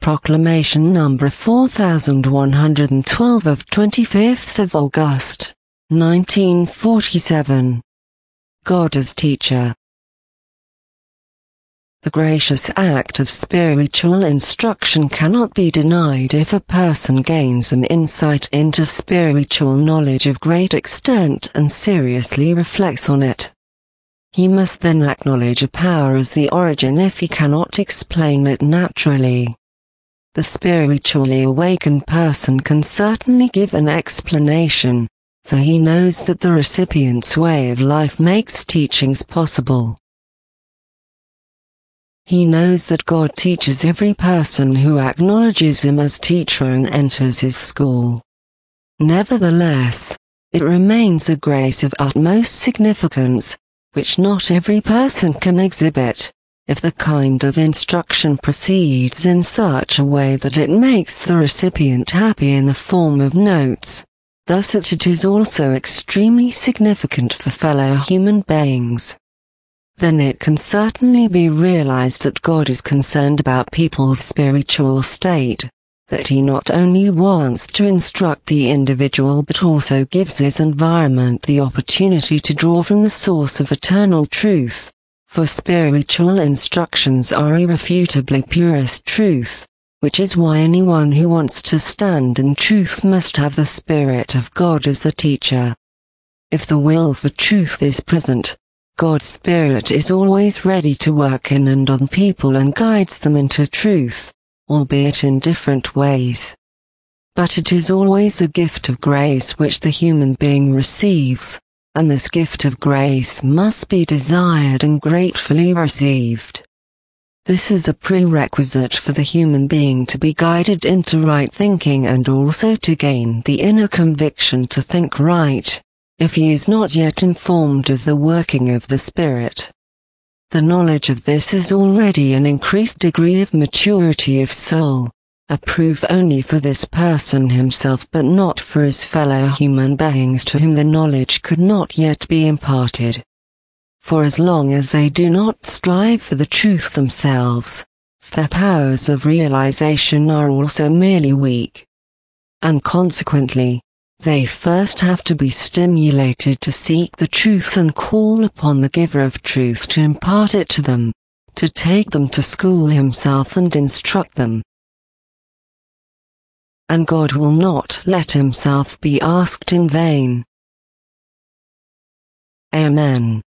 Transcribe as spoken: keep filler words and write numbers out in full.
Proclamation number four thousand one hundred twelve of twenty-fifth of August, nineteen forty-seven. God as Teacher. The gracious act of spiritual instruction cannot be denied if a person gains an insight into spiritual knowledge of great extent and seriously reflects on it. He must then acknowledge a power as the origin if he cannot explain it naturally. The spiritually awakened person can certainly give an explanation, for he knows that the recipient's way of life makes teachings possible. He knows that God teaches every person who acknowledges him as teacher and enters his school. Nevertheless, it remains a grace of utmost significance, which not every person can exhibit, if the kind of instruction proceeds in such a way that it makes the recipient happy in the form of notes. Thus that it is also extremely significant for fellow human beings. Then it can certainly be realized that God is concerned about people's spiritual state, that he not only wants to instruct the individual but also gives his environment the opportunity to draw from the source of eternal truth, for spiritual instructions are irrefutably purest truth, which is why anyone who wants to stand in truth must have the Spirit of God as a teacher. If the will for truth is present, God's Spirit is always ready to work in and on people and guides them into truth, albeit in different ways. But it is always a gift of grace which the human being receives, and this gift of grace must be desired and gratefully received. This is a prerequisite for the human being to be guided into right thinking and also to gain the inner conviction to think right, if he is not yet informed of the working of the Spirit. The knowledge of this is already an increased degree of maturity of soul, a proof only for this person himself but not for his fellow human beings to whom the knowledge could not yet be imparted. For as long as they do not strive for the truth themselves, their powers of realization are also merely weak. And consequently, they first have to be stimulated to seek the truth and call upon the giver of truth to impart it to them, to take them to school himself and instruct them. And God will not let himself be asked in vain. Amen.